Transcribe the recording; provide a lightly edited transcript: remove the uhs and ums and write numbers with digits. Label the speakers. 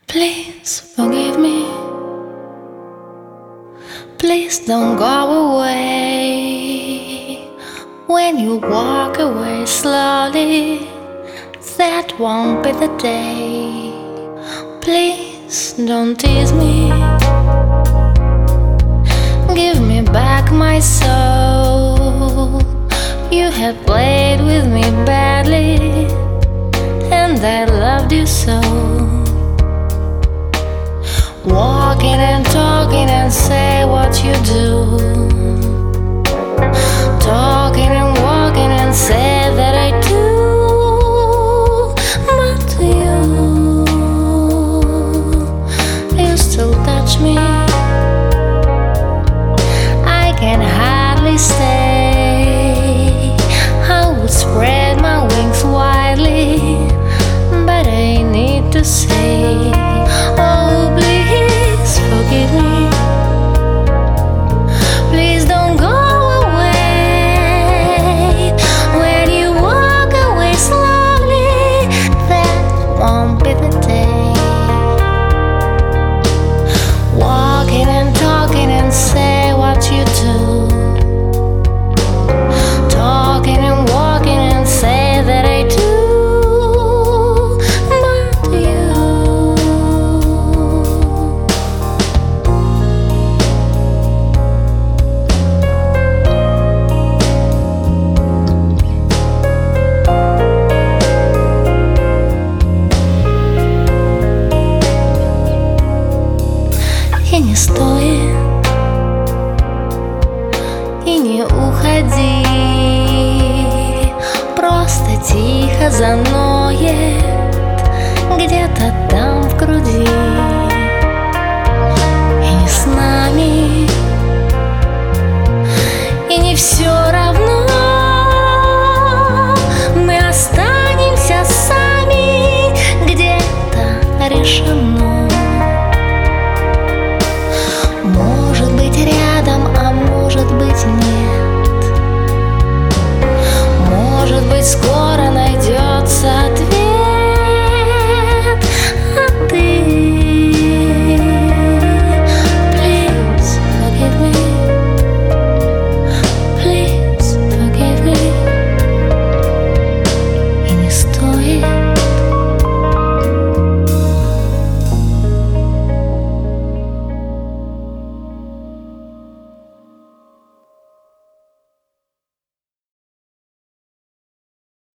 Speaker 1: Please forgive me. Please don't go away. When you walk away slowly, that won't be the day. Please don't tease me. Give me back my soul. You had played with me badly, and I loved you so. Walking and talking and say what you do. Talking and walking and say that I do. But you still touch me. I can hardly stay. I would spread my wings widely, but I need to say, oh please forgive me. Please don't go away. When you walk away slowly, that won't be the day. Walking and talking and say what you do. Talking and walking and say that I do. И не стоит, и не уходи, просто тихо за мной.